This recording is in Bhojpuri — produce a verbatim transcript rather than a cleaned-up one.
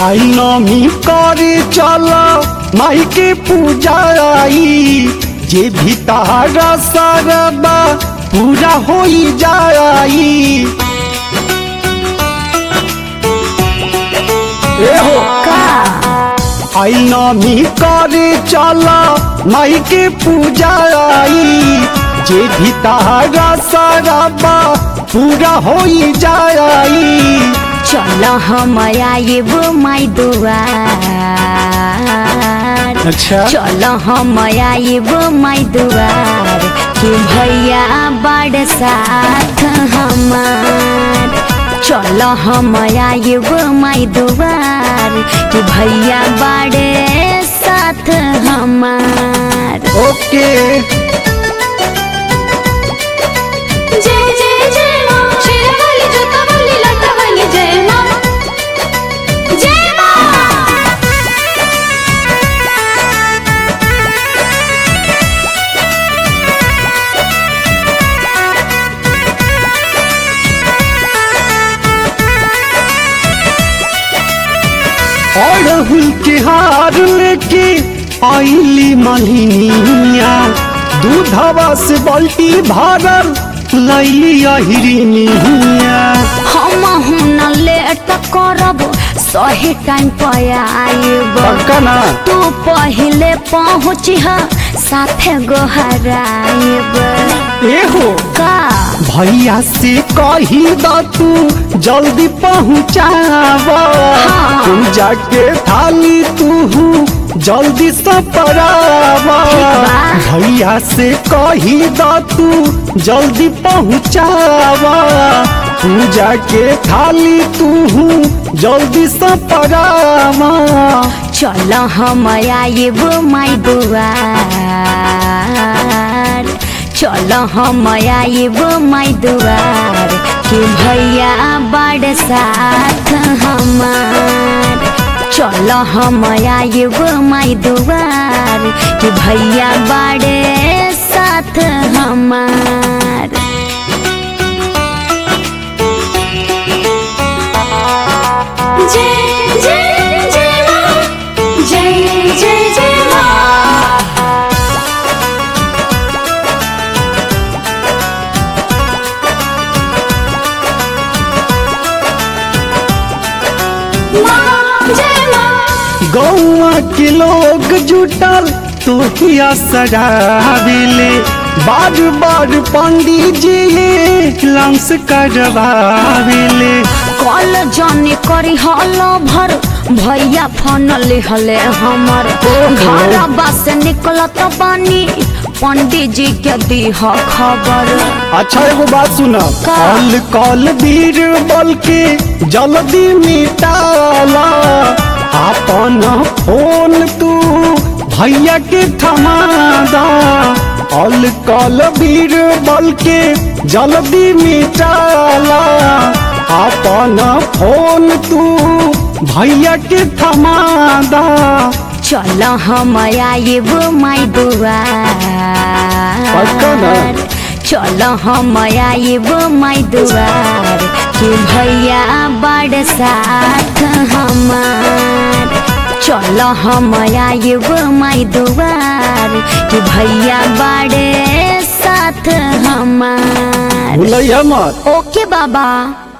आई नमी करे चला माई के पूजा आई जे भी तारा सरबा पूरा होई जाई। ए हो आई नमी करे चला माई के पूजा आई जे भी तारा सरबा पूरा होई जाई। चल हम आइब माई दुआर। अच्छा चल हम आइब माई दुआर कि भैया बड़ साथ हमार। चल हम आइब माई दुआर कि भैया बड़े साथ हमार। ओके जय जय जय मां शेरा वाली जोता वाली लटा वाली जय मां जय मां। अड़हुल के हार लेके आईली मलिनिया दूधवा से बाल्टी भरल लैली अहिरिनिया। हम हुन लेट करब सही टाइम पे आइब। पक्का ना तू पहले पहुँचिह साथे गोहराइब। एहो का भैया से कही द तू जल्दी पहुँचावा हाँ। पूजा के थाली तू जल्दी से परावा। ठीक बा। भैया से कही द तू जल्दी पहुँचावा पूजा के थाली तू जल्दी से परावा। चल हम आइब माई दुआर। चल हम आइब माई दुआर कि भैया बड़ साथ हमार। चल हम आइब माई दुआर कि भैया बड़े साथ हमार। जय जय जय मां जय जय जय मां। मां जय मां। गौवा के लोग जुटल तोहिया सजाविले बार बार पंडित जी लंस करवाविले। कल जाने करी हल भर भैया फोन लिहले हमर। घर बस निकलत बानी पंडित जी के दीह खबर। अच्छा एगो बात सुना का? कल कल बीर बल के जल्दी मिटाला अपन फोन तू भैया के थमादा। कल कल बीर बल के जल्दी मिटाला अपन फोन तू भैया के थमादा। चल हम आइब माई पक्का ना? दुआर। चल हम आइब माई दुआर कि भैया बड़ साथ हमार। चल हम आइब माई दुआर कि भैया बड़े साथ हमार। भूलैया मत। ओके बाबा।